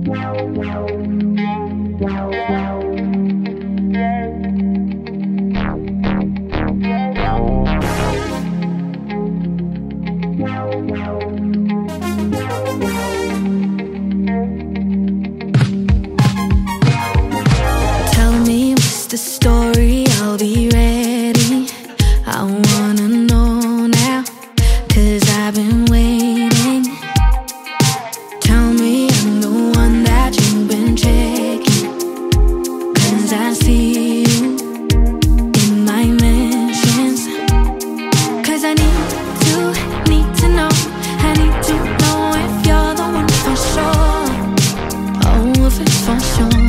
Tell me what's the story, I'll be ready. I wanna know now, 'cause I've been waiting. Tell me I'm the one that you've been checking, 'cause I see you in my mentions. 'Cause I need to know, I need to know if you're the one for sure. Oh, if it's for sure.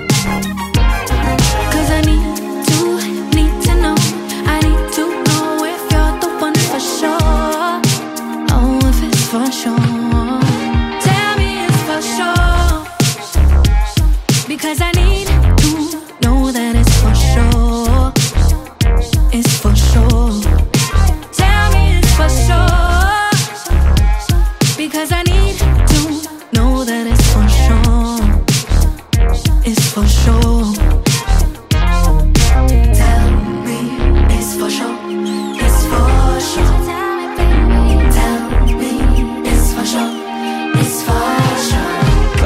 'Cause I need to know, I need to know if you're the one for sure. Oh, if it's for sure. Tell me it's for sure. Because I need to know that it's for sure. It's for sure. Tell me it's for sure. Because I need to know that it's for sure. It's for sure. Tell me it's for sure. It's for sure. Tell me it's for sure. It's for sure.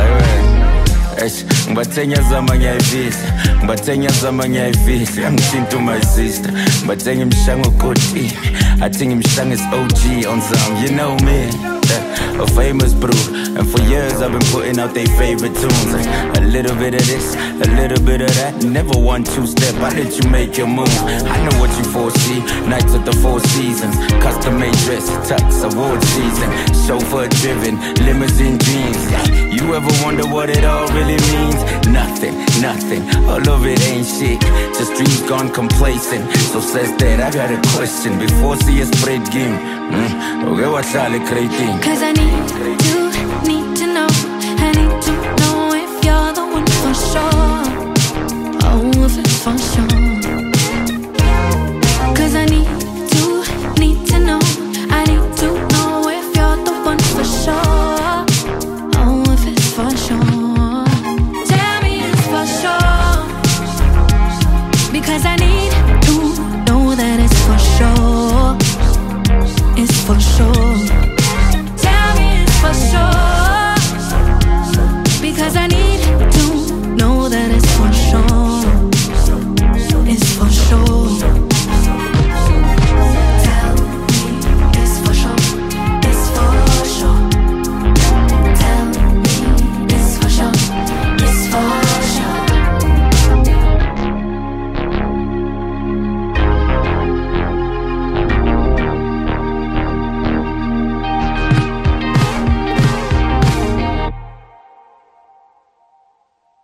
Ngibathenya zama ngiyayivisa, ngibathenya zama ngiyayivisa. Angithinta my sister, ngibathenya imshango kodini. I think imshango is OG on some, you know me. A famous brew, and for years I've been putting out their favorite tunes. A little bit of this, a little bit of that. Never one two-step, I let you make your move. I know what you foresee, nights at the Four Seasons. Custom-made dress, tux, award season. Chauffeur-driven, limousine dreams. You ever wonder what it all really means? Nothing, nothing, all of it ain't shit. Just dreams gone complacent. So says that I got a question before see a spread game. Okay, what's all the great thing? 'Cause I need to know, I need to know if you're the one for sure. Oh, if it's for sure.